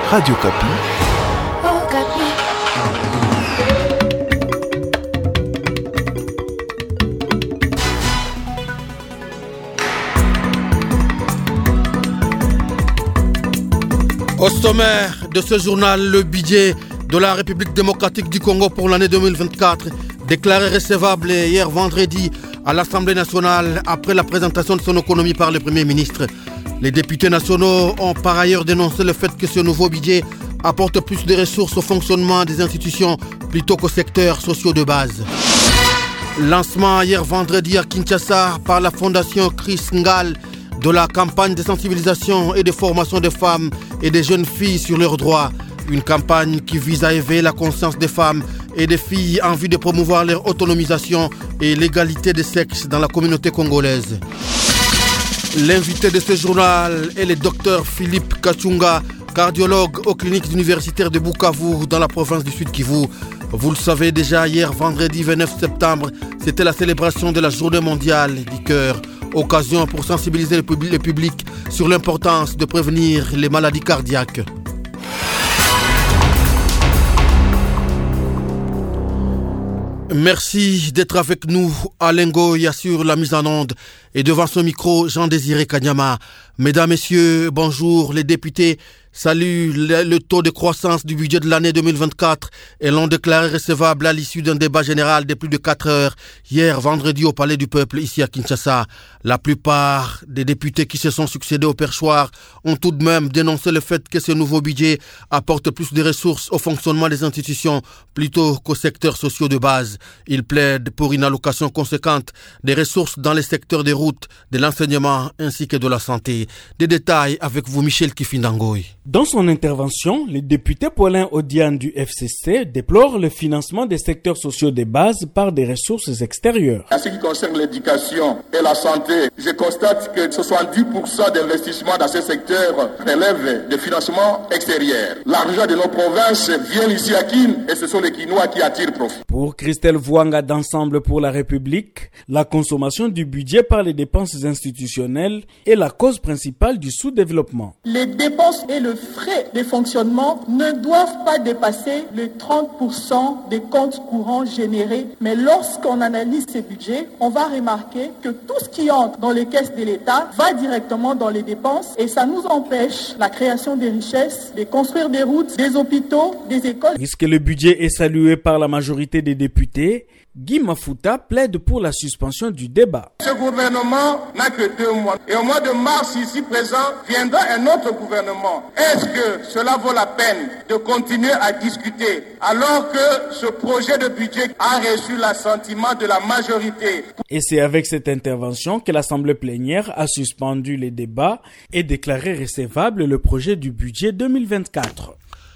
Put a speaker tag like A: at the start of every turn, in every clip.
A: Radio Kapi.
B: Au sommaire de ce journal, le budget de la République démocratique du Congo pour l'année 2024, déclaré recevable hier vendredi à l'Assemblée nationale après la présentation de son économie par le Premier ministre. Les députés nationaux ont par ailleurs dénoncé le fait que ce nouveau budget apporte plus de ressources au fonctionnement des institutions plutôt qu'aux secteurs sociaux de base. Lancement hier vendredi à Kinshasa par la fondation Chris Ngal de la campagne de sensibilisation et de formation des femmes et des jeunes filles sur leurs droits. Une campagne qui vise à éveiller la conscience des femmes et des filles en vue de promouvoir leur autonomisation et l'égalité des sexes dans la communauté congolaise. L'invité de ce journal est le docteur Philippe Kachunga, cardiologue aux cliniques universitaires de Bukavu dans la province du Sud Kivu. Vous le savez déjà, hier vendredi 29 septembre, c'était la célébration de la journée mondiale du cœur. Occasion pour sensibiliser le public sur l'importance de prévenir les maladies cardiaques. Merci d'être avec nous. Alain Goy assure la mise en onde et devant son micro, Jean-Désiré Kanyama. Mesdames, Messieurs, bonjour. Les députés saluent le taux de croissance du budget de l'année 2024 et l'ont déclaré recevable à l'issue d'un débat général de plus de 4 heures hier vendredi au Palais du Peuple ici à Kinshasa. La plupart des députés qui se sont succédés au perchoir ont tout de même dénoncé le fait que ce nouveau budget apporte plus de ressources au fonctionnement des institutions plutôt qu'aux secteurs sociaux de base. Ils plaident pour une allocation conséquente des ressources dans les secteurs des routes, de l'enseignement ainsi que de la santé. Des détails avec vous, Michel Kifindangoy.
C: Dans son intervention, le député Paulin Odian du FCC déplore le financement des secteurs sociaux de base par des ressources extérieures.
D: En ce qui concerne l'éducation et la santé, je constate que 70% d'investissements dans ces secteurs relèvent de financements extérieurs. L'argent de nos provinces vient ici à Kin et ce sont les Kinois qui attirent profit.
C: Pour Christelle Vouanga d'Ensemble pour la République, la consommation du budget par les dépenses institutionnelles est la cause principale du sous-développement.
E: Les dépenses et le frais de fonctionnement ne doivent pas dépasser les 30% des comptes courants générés. Mais lorsqu'on analyse ces budgets, on va remarquer que tout ce qui entre dans les caisses de l'État va directement dans les dépenses et ça nous empêche la création des richesses, de construire des routes, des hôpitaux, des écoles.
C: Puisque le budget est salué par la majorité des députés, Guy Mafuta plaide pour la suspension du débat.
D: Ce gouvernement n'a que 2 mois. Et au mois de mars, ici présent, viendra un autre gouvernement. Est-ce que cela vaut la peine de continuer à discuter alors que ce projet de budget a reçu l'assentiment de la majorité?
C: Et c'est avec cette intervention que l'Assemblée plénière a suspendu les débats et déclaré recevable le projet du budget 2024.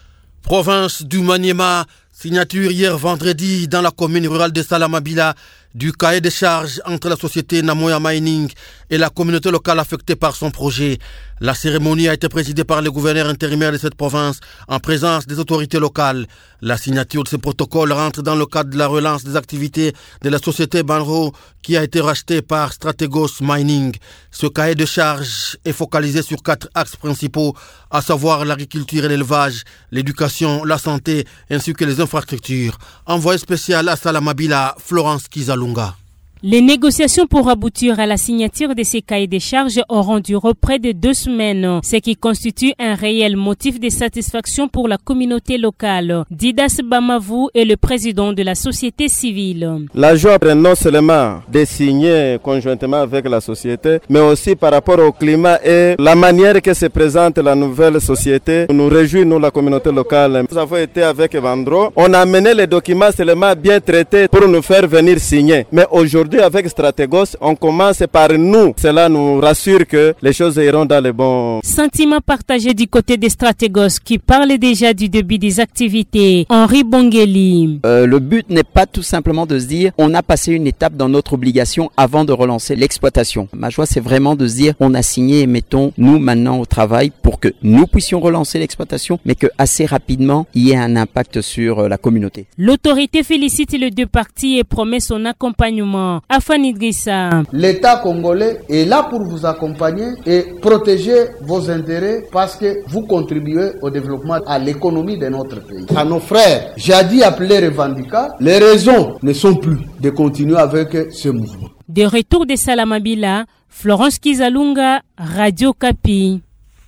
B: Province du Maniema, signature hier vendredi dans la commune rurale de Salamabila du cahier de charges entre la société Namoya Mining et la communauté locale affectée par son projet. La cérémonie a été présidée par le gouverneur intérimaire de cette province en présence des autorités locales. La signature de ce protocole rentre dans le cadre de la relance des activités de la société Banro qui a été rachetée par Strategos Mining. Ce cahier de charges est focalisé sur 4 axes principaux, à savoir l'agriculture et l'élevage, l'éducation, la santé ainsi que les infrastructures. Envoyé spécial à Salamabila, Florence Kizalunga.
F: Les négociations pour aboutir à la signature de ces cahiers de charges auront duré près de 2 semaines, ce qui constitue un réel motif de satisfaction pour la communauté locale. Didas Bamavou est le président de la société civile.
G: La joie non seulement de signer conjointement avec la société, mais aussi par rapport au climat et la manière que se présente la nouvelle société. Nous réjouissons, nous, la communauté locale. Nous avons été avec Evandro. On a amené les documents seulement bien traités pour nous faire venir signer. Mais aujourd'hui, avec Strategos, on commence par nous. Cela nous rassure que les choses iront dans les bons...
F: Sentiment partagé du côté des Strategos qui parlent déjà du début des activités. Henri Bongeli.
H: Le but n'est pas tout simplement de se dire on a passé une étape dans notre obligation avant de relancer l'exploitation. Ma joie, c'est vraiment de se dire on a signé et mettons nous maintenant au travail pour que nous puissions relancer l'exploitation, mais que assez rapidement il y ait un impact sur la communauté.
F: L'autorité félicite les deux parties et promet son accompagnement. Afan Idrissa.
A: L'État congolais est là pour vous accompagner et protéger vos intérêts parce que vous contribuez au développement, à l'économie de notre pays. À nos frères, jadis appelés revendicats, les raisons ne sont plus de continuer avec ce mouvement.
F: De retour de Salamabila, Florence Kizalunga, Radio Kapi.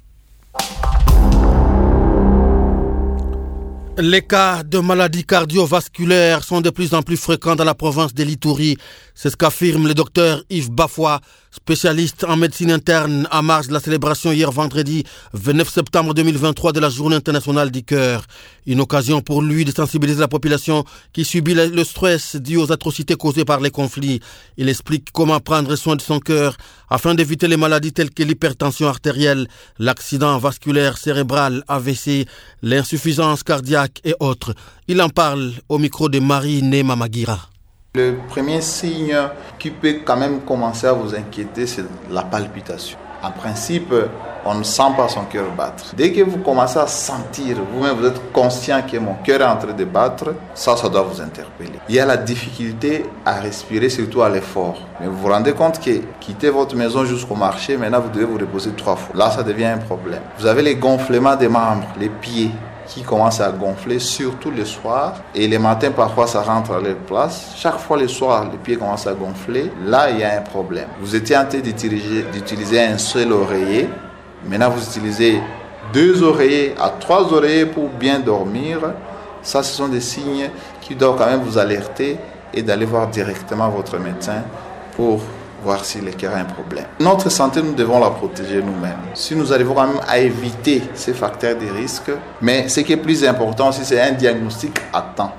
B: Les cas de maladies cardiovasculaires sont de plus en plus fréquents dans la province de l'Ituri. C'est ce qu'affirme le docteur Yves Bafoua, spécialiste en médecine interne, à marge de la célébration hier vendredi 29 septembre 2023 de la Journée internationale du cœur. Une occasion pour lui de sensibiliser la population qui subit le stress dû aux atrocités causées par les conflits. Il explique comment prendre soin de son cœur afin d'éviter les maladies telles que l'hypertension artérielle, l'accident vasculaire cérébral AVC, l'insuffisance cardiaque et autres. Il en parle au micro de Marie Nema Magira.
I: Le premier signe qui peut quand même commencer à vous inquiéter, c'est la palpitation. En principe, on ne sent pas son cœur battre. Dès que vous commencez à sentir, vous-même vous êtes conscient que mon cœur est en train de battre, ça doit vous interpeller. Il y a la difficulté à respirer, surtout à l'effort. Mais vous vous rendez compte que quitter votre maison jusqu'au marché, maintenant vous devez vous reposer 3 fois. Là, ça devient un problème. Vous avez les gonflements des membres, les pieds qui commencent à gonfler, surtout le soir. Et les matins, parfois, ça rentre à leur place. Chaque fois, le soir, les pieds commencent à gonfler. Là, il y a un problème. Vous étiez en train d'utiliser un seul oreiller. Maintenant, vous utilisez 2 oreillers à 3 oreillers pour bien dormir. Ça, ce sont des signes qui doivent quand même vous alerter et d'aller voir directement votre médecin pour voir si le cœur a un problème. Notre santé, nous devons la protéger nous-mêmes. Si nous arrivons quand même à éviter ces facteurs de risque, mais ce qui est plus important aussi, c'est un diagnostic à temps.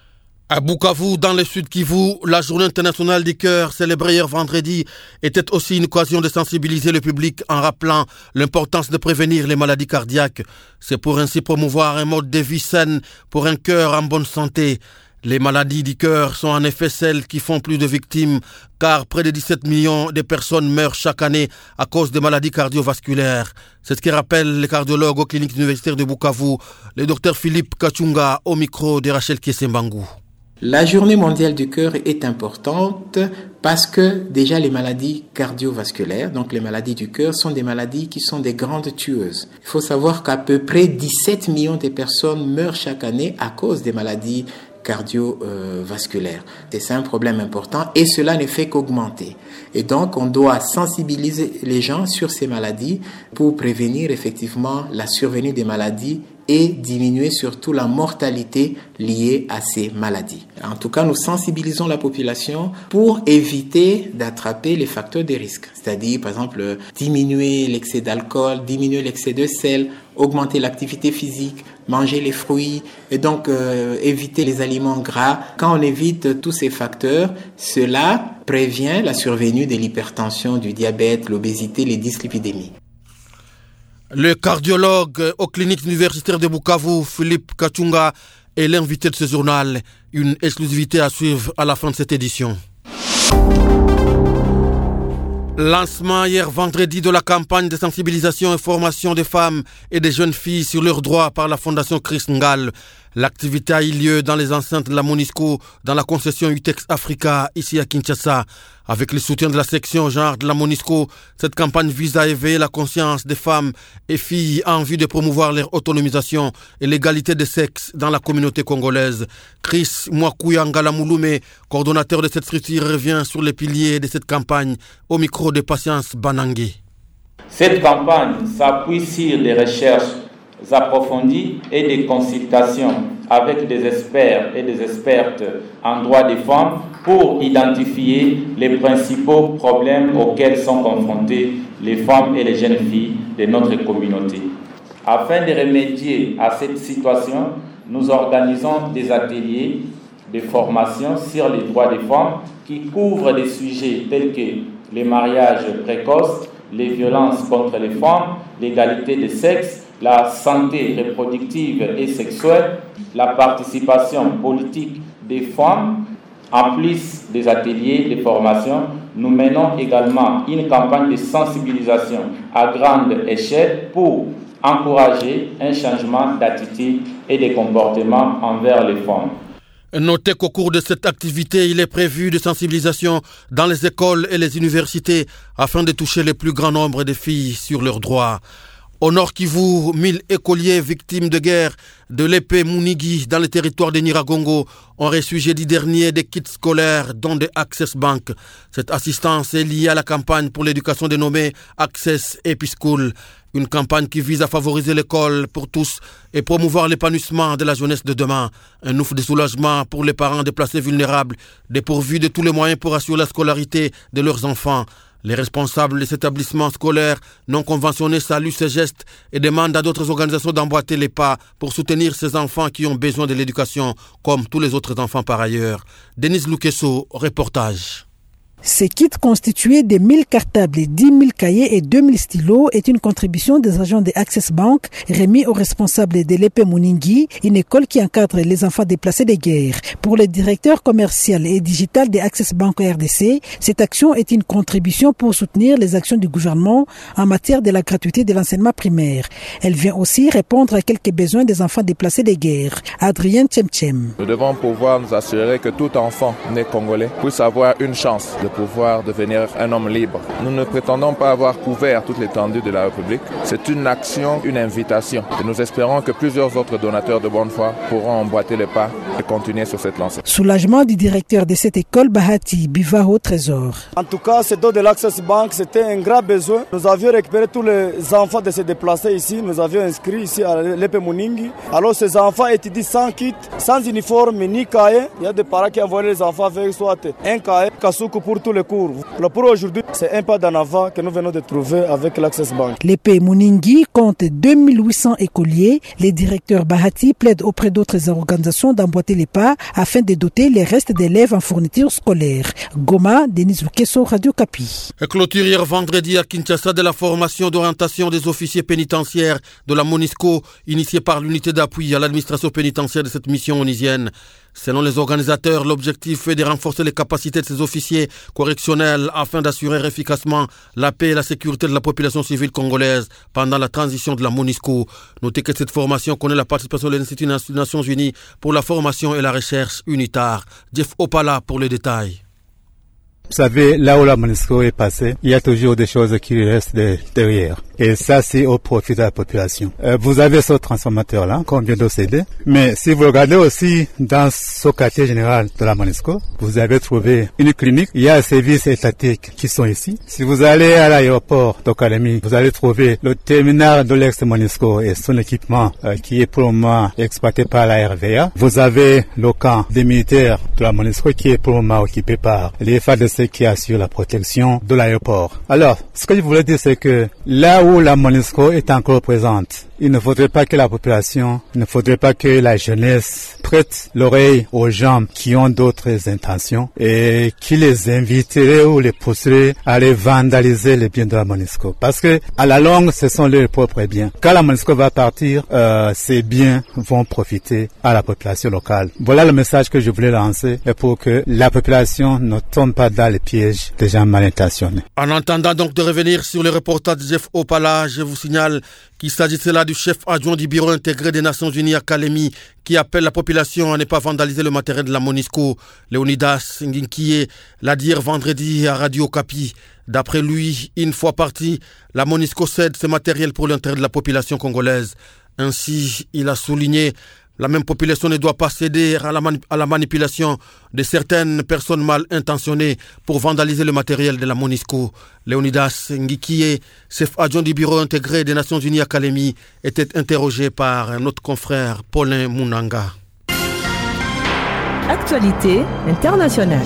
B: À Bukavu, dans le sud Kivu, la journée internationale du cœur, célébrée hier vendredi, était aussi une occasion de sensibiliser le public en rappelant l'importance de prévenir les maladies cardiaques. C'est pour ainsi promouvoir un mode de vie sain pour un cœur en bonne santé. Les maladies du cœur sont en effet celles qui font plus de victimes, car près de 17 millions de personnes meurent chaque année à cause des maladies cardiovasculaires. C'est ce que rappelle le cardiologue aux cliniques universitaires de Bukavu, le docteur Philippe Kachunga, au micro de Rachel Kiesembangu.
J: La journée mondiale du cœur est importante parce que déjà les maladies cardiovasculaires, donc les maladies du cœur, sont des maladies qui sont des grandes tueuses. Il faut savoir qu'à peu près 17 millions de personnes meurent chaque année à cause des maladies cardiovasculaires. C'est un problème important et cela ne fait qu'augmenter. Et donc, on doit sensibiliser les gens sur ces maladies pour prévenir effectivement la survenue des maladies et diminuer surtout la mortalité liée à ces maladies. En tout cas, nous sensibilisons la population pour éviter d'attraper les facteurs de risque, c'est-à-dire par exemple diminuer l'excès d'alcool, diminuer l'excès de sel, augmenter l'activité physique, manger les fruits et donc éviter les aliments gras. Quand on évite tous ces facteurs, cela prévient la survenue de l'hypertension, du diabète, l'obésité, les dyslipidémies.
B: Le cardiologue aux cliniques universitaires de Bukavu, Philippe Kachunga, est l'invité de ce journal. Une exclusivité à suivre à la fin de cette édition. Lancement hier vendredi de la campagne de sensibilisation et formation des femmes et des jeunes filles sur leurs droits par la Fondation Chris Ngal. L'activité a eu lieu dans les enceintes de la MONUSCO, dans la concession UTEX Africa, ici à Kinshasa. Avec le soutien de la section genre de la MONUSCO, cette campagne vise à éveiller la conscience des femmes et filles en vue de promouvoir leur autonomisation et l'égalité des sexes dans la communauté congolaise. Chris Mwakuyangala Mouloumé, coordonnateur de cette structure, revient sur les piliers de cette campagne au micro de Patience Banangé.
K: Cette campagne s'appuie sur des recherches approfondies et des consultations avec des experts et des expertes en droit des femmes pour identifier les principaux problèmes auxquels sont confrontées les femmes et les jeunes filles de notre communauté. Afin de remédier à cette situation, nous organisons des ateliers de formation sur les droits des femmes qui couvrent des sujets tels que les mariages précoces, les violences contre les femmes, l'égalité des sexes, la santé reproductive et sexuelle, la participation politique des femmes. En plus des ateliers de formation, nous menons également une campagne de sensibilisation à grande échelle pour encourager un changement d'attitude et de comportement envers les femmes.
B: Notez qu'au cours de cette activité, il est prévu de sensibilisation dans les écoles et les universités afin de toucher le plus grand nombre de filles sur leurs droits. Au Nord Kivu, 1000 écoliers victimes de guerre de l'épée Munigi dans le territoire de Nyiragongo ont reçu jeudi dernier des kits scolaires dont des Access Bank. Cette assistance est liée à la campagne pour l'éducation dénommée Access Epischool, une campagne qui vise à favoriser l'école pour tous et promouvoir l'épanouissement de la jeunesse de demain. Un ouf de soulagement pour les parents déplacés vulnérables, dépourvus de tous les moyens pour assurer la scolarité de leurs enfants. Les responsables de cet établissement scolaire non conventionnés saluent ces gestes et demandent à d'autres organisations d'emboîter les pas pour soutenir ces enfants qui ont besoin de l'éducation, comme tous les autres enfants par ailleurs. Denise Lukeso, reportage.
L: Ce kit constitué de 1000 cartables, 10 000 cahiers et 2000 stylos est une contribution des agents de Access Bank remis aux responsables de l'épée Munigi, une école qui encadre les enfants déplacés de guerre. Pour le directeur commercial et digital de Access Bank RDC, cette action est une contribution pour soutenir les actions du gouvernement en matière de la gratuité de l'enseignement primaire. Elle vient aussi répondre à quelques besoins des enfants déplacés de guerre. Adrien Tchemtchem.
M: Nous devons pouvoir nous assurer que tout enfant né congolais puisse avoir une chance de pouvoir devenir un homme libre. Nous ne prétendons pas avoir couvert toute l'étendue de la République. C'est une action, une invitation. Et nous espérons que plusieurs autres donateurs de bonne foi pourront emboîter les pas et continuer sur cette lancée.
L: Soulagement du directeur de cette école, Bahati Bivaro Trésor.
N: En tout cas, ce don de l'Access Bank, c'était un grand besoin. Nous avions récupéré tous les enfants de se déplacer ici. Nous avions inscrit ici à l'épée Muningi. Alors ces enfants étudient sans kit, sans uniforme, ni cahier. Il y a des parents qui envoient les enfants avec soit un cahier, Kasuku pour tous les cours. Alors pour aujourd'hui, c'est un pas d'en avant que nous venons de trouver avec l'Access Bank.
L: L'épée Muningi compte 2800 écoliers. Les directeurs Bahati plaident auprès d'autres organisations d'emboîter les pas afin de doter les restes d'élèves en fournitures scolaires. Goma, Denis Lukeso, Radio Kapi.
B: Clôture hier vendredi à Kinshasa de la formation d'orientation des officiers pénitentiaires de la MONUSCO, initiée par l'unité d'appui à l'administration pénitentiaire de cette mission onisienne. Selon les organisateurs, l'objectif est de renforcer les capacités de ces officiers correctionnels afin d'assurer efficacement la paix et la sécurité de la population civile congolaise pendant la transition de la MONUSCO. Notez que cette formation connaît la participation de l'Institut des Nations Unies pour la formation et la recherche UNITAR. Jeff Opala pour les détails.
O: Vous savez, là où la MONUSCO est passée, il y a toujours des choses qui restent derrière. Et ça, c'est au profit de la population. Vous avez ce transformateur-là, qu'on vient de céder. Mais si vous regardez aussi dans ce quartier général de la MONUSCO, vous avez trouvé une clinique. Il y a des services étatiques qui sont ici. Si vous allez à l'aéroport d'Okalemi, vous allez trouver le terminal de l'ex-MONUSCO et son équipement qui est pour le moment exploité par la RVA. Vous avez le camp des militaires de la MONUSCO qui est pour le moment occupé par les FARDC qui assure la protection de l'aéroport. Alors, ce que je voulais dire, c'est que là où la MONUSCO est encore présente, il ne faudrait pas que la population, il ne faudrait pas que la jeunesse prête l'oreille aux gens qui ont d'autres intentions et qui les inviteraient ou les pousseraient à aller vandaliser les biens de la MONUSCO. Parce que, à la longue, ce sont leurs propres biens. Quand la MONUSCO va partir, ces biens vont profiter à la population locale. Voilà le message que je voulais lancer pour que la population ne tombe pas dans les pièges des gens mal intentionnés.
B: En attendant donc de revenir sur le reportage de Jeff Opala, je vous signale qu'il s'agissait là du chef adjoint du bureau intégré des Nations Unies à Kalemi qui appelle la population à ne pas vandaliser le matériel de la MONUSCO. Léonidas Nginkie l'a dit hier vendredi à Radio Kapi. D'après lui, une fois parti, la MONUSCO cède ce matériel pour l'intérêt de la population congolaise. Ainsi, il a souligné, la même population ne doit pas céder à la manipulation de certaines personnes mal intentionnées pour vandaliser le matériel de la MONUSCO. Léonidas Ngikie, chef adjoint du bureau intégré des Nations Unies à Kalemi, était interrogé par notre confrère Paulin Munanga.
P: Actualité internationale.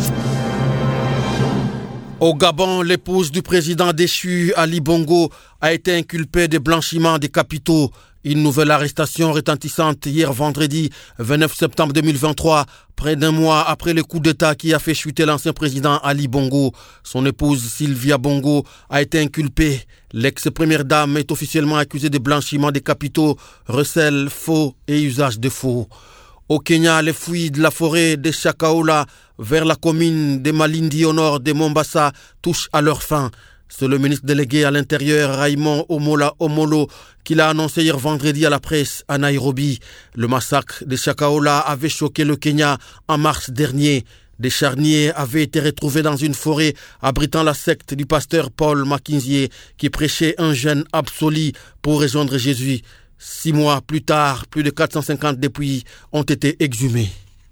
B: Au Gabon, l'épouse du président déchu Ali Bongo a été inculpée de blanchiment des capitaux. Une nouvelle arrestation retentissante hier vendredi 29 septembre 2023, près d'un mois après le coup d'État qui a fait chuter l'ancien président Ali Bongo. Son épouse Sylvia Bongo a été inculpée. L'ex-première dame est officiellement accusée de blanchiment des capitaux, recel, faux et usage de faux. Au Kenya, les fouilles de la forêt de Shakahola vers la commune de Malindi au nord de Mombasa touchent à leur fin. C'est le ministre délégué à l'Intérieur, Raymond Omola Omolo, qui l'a annoncé hier vendredi à la presse à Nairobi. Le massacre de Shakahola avait choqué le Kenya en mars dernier. Des charniers avaient été retrouvés dans une forêt abritant la secte du pasteur Paul Mackenzie qui prêchait un jeûne absolu pour rejoindre Jésus. 6 mois plus tard, plus de 450 dépouilles ont été exhumées.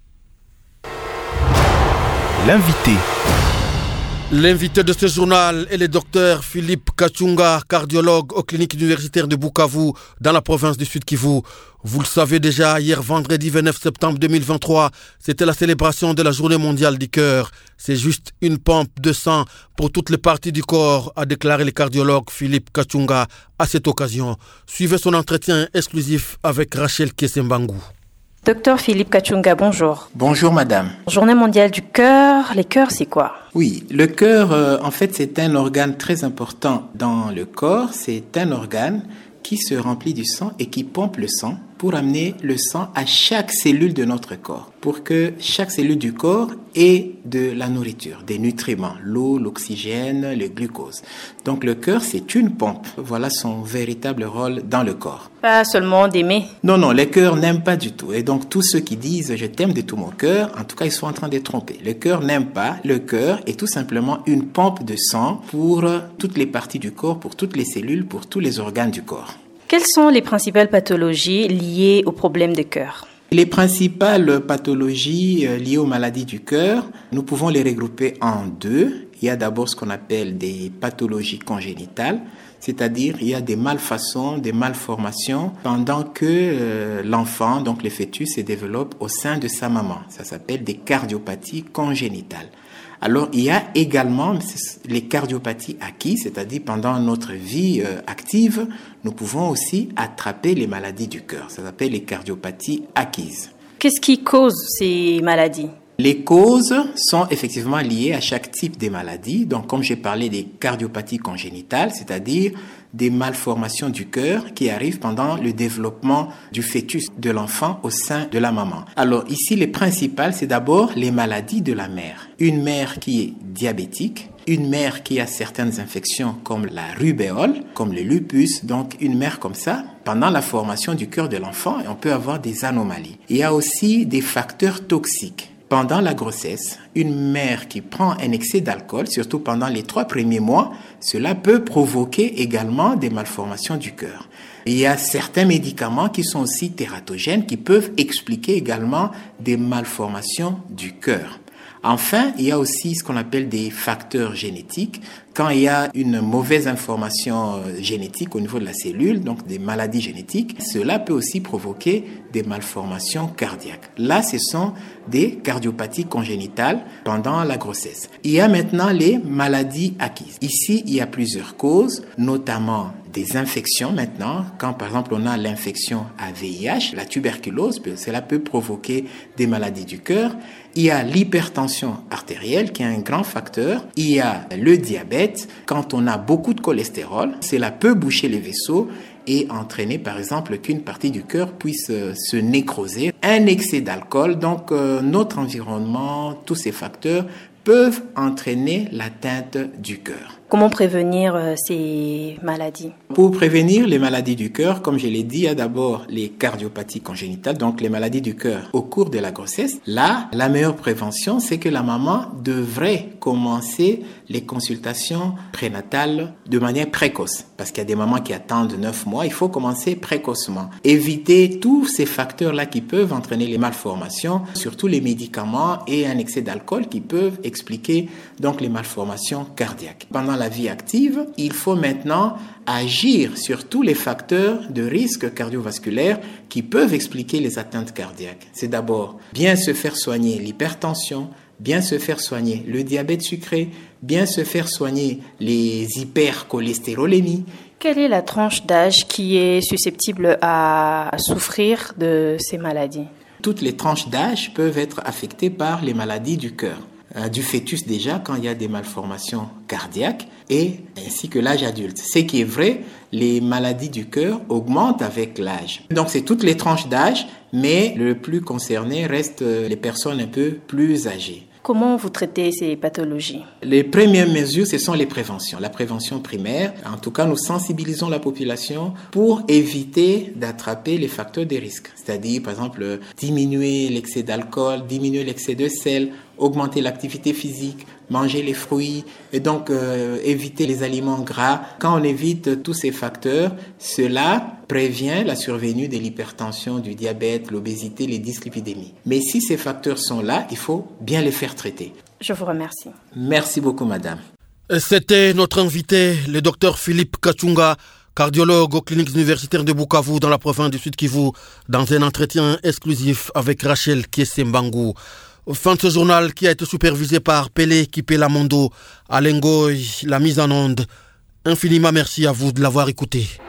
B: L'invité de ce journal est le docteur Philippe Kachunga, cardiologue aux cliniques universitaires de Bukavu, dans la province du Sud Kivu. Vous le savez déjà, hier vendredi 29 septembre 2023, c'était la célébration de la Journée mondiale du cœur. C'est juste une pompe de sang pour toutes les parties du corps, a déclaré le cardiologue Philippe Kachunga à cette occasion. Suivez son entretien exclusif avec Rachel Kesembangou.
Q: Docteur Philippe Kachunga, bonjour.
J: Bonjour madame.
Q: Journée mondiale du cœur, les cœurs c'est quoi?
J: Oui, le cœur en fait c'est un organe très important dans le corps. C'est un organe qui se remplit du sang et qui pompe le sang pour amener le sang à chaque cellule de notre corps, pour que chaque cellule du corps ait de la nourriture, des nutriments, l'eau, l'oxygène, le glucose. Donc le cœur, c'est une pompe. Voilà son véritable rôle dans le corps.
Q: Pas seulement d'aimer.
J: Non, le cœur n'aime pas du tout. Et donc tous ceux qui disent « je t'aime de tout mon cœur », en tout cas, ils sont en train de tromper. Le cœur n'aime pas. Le cœur est tout simplement une pompe de sang pour toutes les parties du corps, pour toutes les cellules, pour tous les organes du corps.
Q: Quelles sont les principales pathologies liées aux problèmes de cœur?
J: Les principales pathologies liées aux maladies du cœur, nous pouvons les regrouper en deux. Il y a d'abord ce qu'on appelle des pathologies congénitales, c'est-à-dire il y a des malfaçons, des malformations pendant que l'enfant, donc le fœtus, se développe au sein de sa maman. Ça s'appelle des cardiopathies congénitales. Alors, il y a également les cardiopathies acquises, c'est-à-dire pendant notre vie active, nous pouvons aussi attraper les maladies du cœur. Ça s'appelle les cardiopathies acquises.
Q: Qu'est-ce qui cause ces maladies?
J: Les causes sont effectivement liées à chaque type de maladie. Donc, comme j'ai parlé des cardiopathies congénitales, c'est-à-dire des malformations du cœur qui arrivent pendant le développement du fœtus de l'enfant au sein de la maman. Alors ici, les principales, c'est d'abord les maladies de la mère. Une mère qui est diabétique, une mère qui a certaines infections comme la rubéole, comme le lupus, donc une mère comme ça, pendant la formation du cœur de l'enfant, on peut avoir des anomalies. Il y a aussi des facteurs toxiques. Pendant la grossesse, une mère qui prend un excès d'alcool, surtout pendant les 3 premiers mois, cela peut provoquer également des malformations du cœur. Il y a certains médicaments qui sont aussi tératogènes qui peuvent expliquer également des malformations du cœur. Enfin, il y a aussi ce qu'on appelle des facteurs génétiques. Quand il y a une mauvaise information génétique au niveau de la cellule, donc des maladies génétiques, cela peut aussi provoquer des malformations cardiaques. Là, ce sont des cardiopathies congénitales pendant la grossesse. Il y a maintenant les maladies acquises. Ici, il y a plusieurs causes, notamment des infections maintenant. Quand par exemple on a l'infection à VIH, la tuberculose, cela peut provoquer des maladies du cœur. Il y a l'hypertension artérielle qui est un grand facteur. Il y a le diabète. Quand on a beaucoup de cholestérol, cela peut boucher les vaisseaux et entraîner par exemple qu'une partie du cœur puisse se nécroser. Un excès d'alcool, donc notre environnement, tous ces facteurs peuvent entraîner l'atteinte du cœur.
Q: Comment prévenir ces maladies?
J: Pour prévenir les maladies du cœur, comme je l'ai dit, il y a d'abord les cardiopathies congénitales, donc les maladies du cœur au cours de la grossesse. Là, la meilleure prévention, c'est que la maman devrait commencer les consultations prénatales de manière précoce. Parce qu'il y a des mamans qui attendent 9 mois, il faut commencer précocement. Éviter tous ces facteurs-là qui peuvent entraîner les malformations, surtout les médicaments et un excès d'alcool qui peuvent expliquer donc les malformations cardiaques. Pendant la vie active, il faut maintenant agir sur tous les facteurs de risque cardiovasculaire qui peuvent expliquer les atteintes cardiaques. C'est d'abord bien se faire soigner l'hypertension, bien se faire soigner le diabète sucré, bien se faire soigner les hypercholestérolémies.
Q: Quelle est la tranche d'âge qui est susceptible à souffrir de ces maladies?
J: Toutes les tranches d'âge peuvent être affectées par les maladies du cœur. Du fœtus déjà quand il y a des malformations cardiaques et ainsi que l'âge adulte. Ce qui est vrai, les maladies du cœur augmentent avec l'âge. Donc c'est toutes les tranches d'âge, mais le plus concerné reste les personnes un peu plus âgées.
Q: Comment vous traitez ces pathologies?
J: Les premières mesures, ce sont les préventions. La prévention primaire, en tout cas, nous sensibilisons la population pour éviter d'attraper les facteurs de risque. C'est-à-dire, par exemple, diminuer l'excès d'alcool, diminuer l'excès de sel, augmenter l'activité physique, manger les fruits et donc éviter les aliments gras. Quand on évite tous ces facteurs, cela prévient la survenue de l'hypertension, du diabète, l'obésité, les dyslipidémies. Mais si ces facteurs sont là, il faut bien les faire traiter.
Q: Je vous remercie.
J: Merci beaucoup, madame.
B: C'était notre invité, le docteur Philippe Kachunga, cardiologue aux cliniques universitaires de Bukavu dans la province du Sud Kivu, dans un entretien exclusif avec Rachel Kiesembangu. Fin de ce journal qui a été supervisé par Pelé Kipela Mondo, Alengoy, la mise en onde. Infiniment merci à vous de l'avoir écouté.